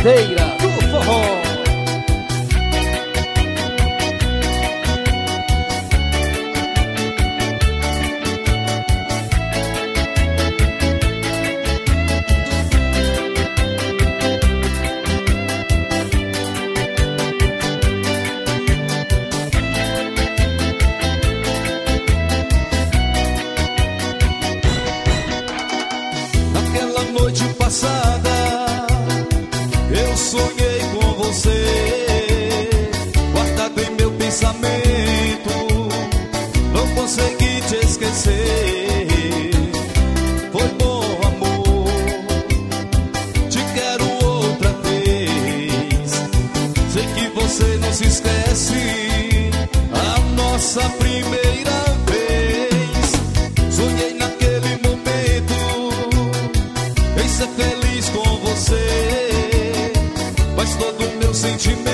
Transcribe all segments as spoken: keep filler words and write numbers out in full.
Cadeira do Forró. Naquela noite passada eu sonhei com você, guardado em meu pensamento, não consegui te esquecer. Foi bom, amor, te quero outra vez. Sei que você não se esquece a nossa primeira vez. Sonhei naquele momento em ser feliz com você, mas todo o meu sentimento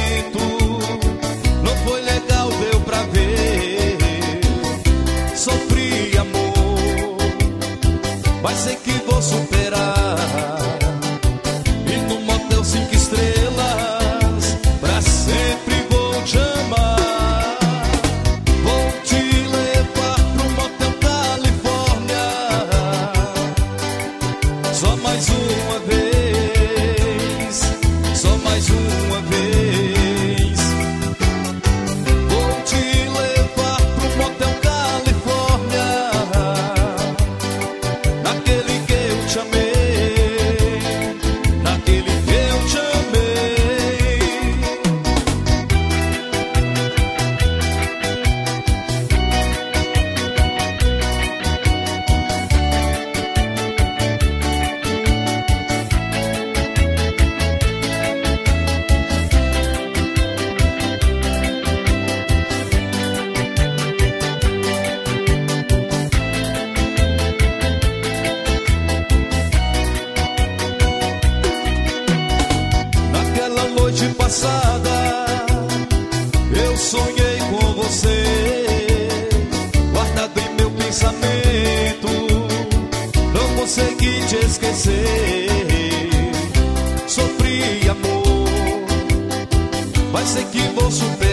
não foi legal, deu pra ver. Sofri, amor, mas sei que vou superar. E num motel cinco estrelas pra sempre vou te amar. Vou te levar pro motel Califórnia, só mais uma vez, só mais uma vez. Vou te levar pro motel Califórnia, naquele que eu te amei, naquele que eu te amei. Naquela noite passada eu sonhei com você, guardado em meu pensamento, não consegui te esquecer. Sofri, amor, mas sei que vou superar.